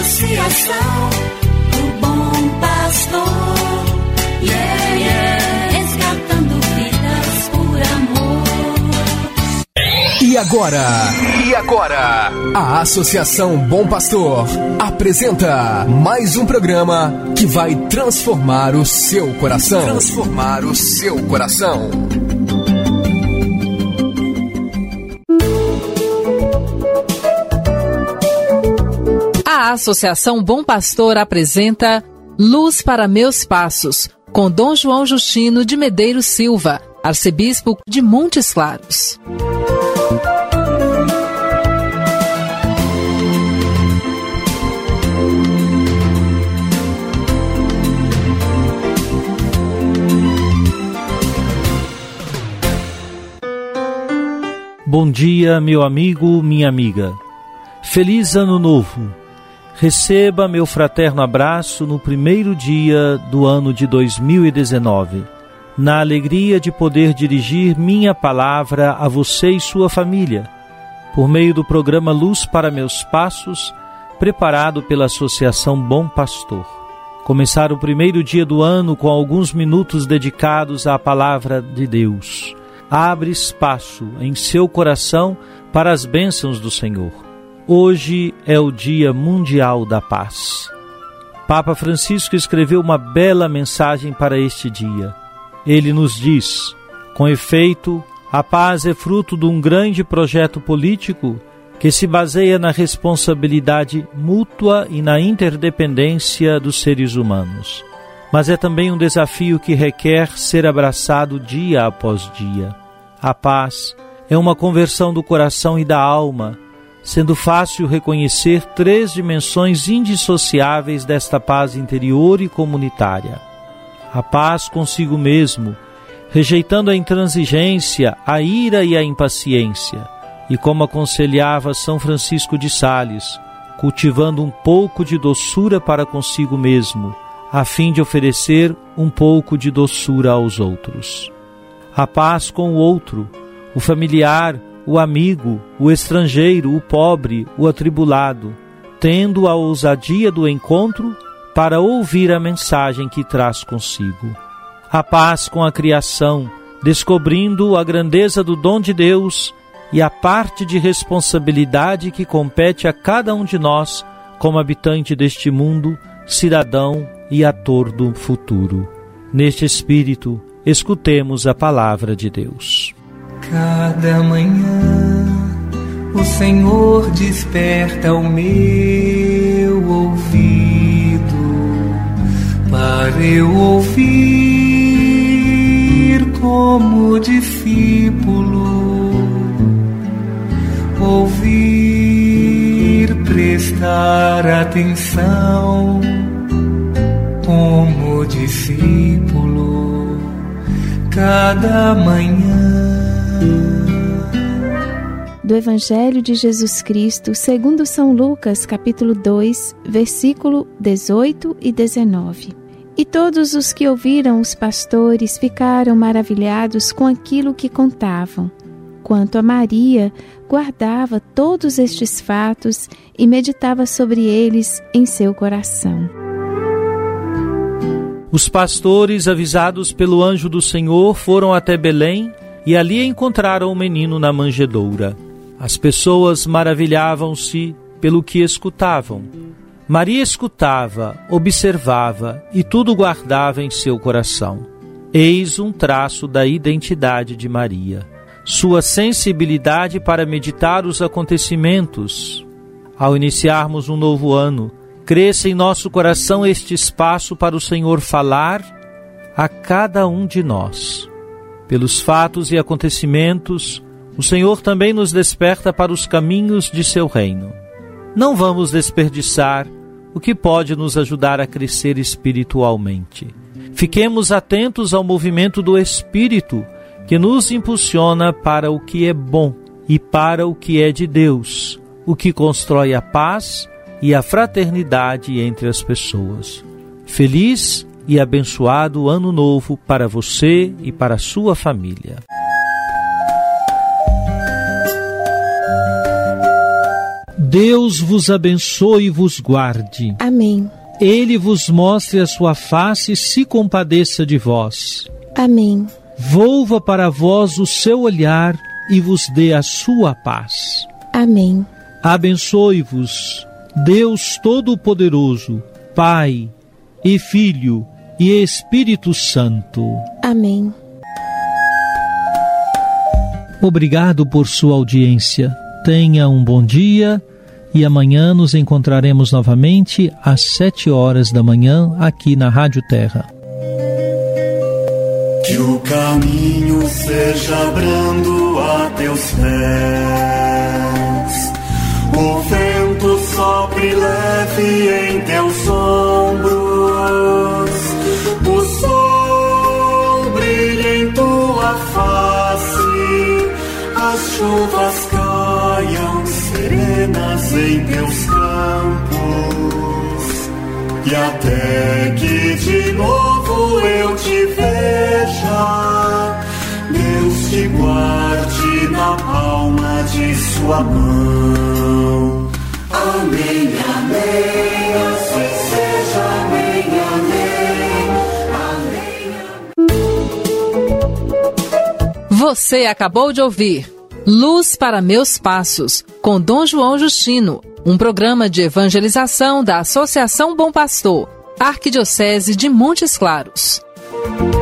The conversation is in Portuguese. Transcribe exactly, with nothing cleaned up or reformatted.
Associação do Bom Pastor, yeah, yeah, resgatando vidas por amor. E agora, e agora, a Associação Bom Pastor apresenta mais um programa que vai transformar o seu coração. Transformar o seu coração. A Associação Bom Pastor apresenta Luz para Meus Passos, com Dom João Justino de Medeiros Silva, arcebispo de Montes Claros. Bom dia, meu amigo, minha amiga. Feliz Ano Novo. Receba meu fraterno abraço no primeiro dia do ano de dois mil e dezenove, na alegria de poder dirigir minha palavra a você e sua família, por meio do programa Luz para Meus Passos, preparado pela Associação Bom Pastor. Começar o primeiro dia do ano com alguns minutos dedicados à palavra de Deus. Abre espaço em seu coração para as bênçãos do Senhor. Hoje é o Dia Mundial da Paz. Papa Francisco escreveu uma bela mensagem para este dia. Ele nos diz: com efeito, a paz é fruto de um grande projeto político que se baseia na responsabilidade mútua e na interdependência dos seres humanos. Mas é também um desafio que requer ser abraçado dia após dia. A paz é uma conversão do coração e da alma, sendo fácil reconhecer três dimensões indissociáveis desta paz interior e comunitária. A paz consigo mesmo, rejeitando a intransigência, a ira e a impaciência, e como aconselhava São Francisco de Sales, cultivando um pouco de doçura para consigo mesmo, a fim de oferecer um pouco de doçura aos outros. A paz com o outro, o familiar, o amigo, o estrangeiro, o pobre, o atribulado, tendo a ousadia do encontro para ouvir a mensagem que traz consigo. A paz com a criação, descobrindo a grandeza do dom de Deus e a parte de responsabilidade que compete a cada um de nós como habitante deste mundo, cidadão e ator do futuro. Neste espírito, escutemos a palavra de Deus. Cada manhã o Senhor desperta o meu ouvido para eu ouvir como discípulo, ouvir, prestar atenção como discípulo, cada manhã. Do Evangelho de Jesus Cristo, segundo São Lucas, capítulo dois, versículo dezoito e dezenove. E todos os que ouviram os pastores ficaram maravilhados com aquilo que contavam. Quanto a Maria, guardava todos estes fatos e meditava sobre eles em seu coração. Os pastores, avisados pelo anjo do Senhor, foram até Belém e ali encontraram o menino na manjedoura. As pessoas maravilhavam-se pelo que escutavam. Maria escutava, observava e tudo guardava em seu coração. Eis um traço da identidade de Maria, sua sensibilidade para meditar os acontecimentos. Ao iniciarmos um novo ano, cresça em nosso coração este espaço para o Senhor falar a cada um de nós. Pelos fatos e acontecimentos, o Senhor também nos desperta para os caminhos de seu reino. Não vamos desperdiçar o que pode nos ajudar a crescer espiritualmente. Fiquemos atentos ao movimento do Espírito que nos impulsiona para o que é bom e para o que é de Deus, o que constrói a paz e a fraternidade entre as pessoas. Feliz e abençoado Ano Novo para você e para a sua família. Deus vos abençoe e vos guarde. Amém. Ele vos mostre a sua face e se compadeça de vós. Amém. Volva para vós o seu olhar e vos dê a sua paz. Amém. Abençoe-vos, Deus Todo-Poderoso, Pai e Filho e Espírito Santo. Amém. Obrigado por sua audiência. Tenha um bom dia e amanhã nos encontraremos novamente às sete horas da manhã aqui na Rádio Terra. Que o caminho seja brando a teus pés, o vento sopre leve em teus ombros, o sol brilhe em tua face, as chuvas caiam serenas em teus campos, e até que de novo eu te veja, Deus te guarde na palma de sua mão. Amém, amém, assim seja, amém, amém, amém. Você acabou de ouvir Luz para Meus Passos, com Dom João Justino, um programa de evangelização da Associação Bom Pastor, Arquidiocese de Montes Claros.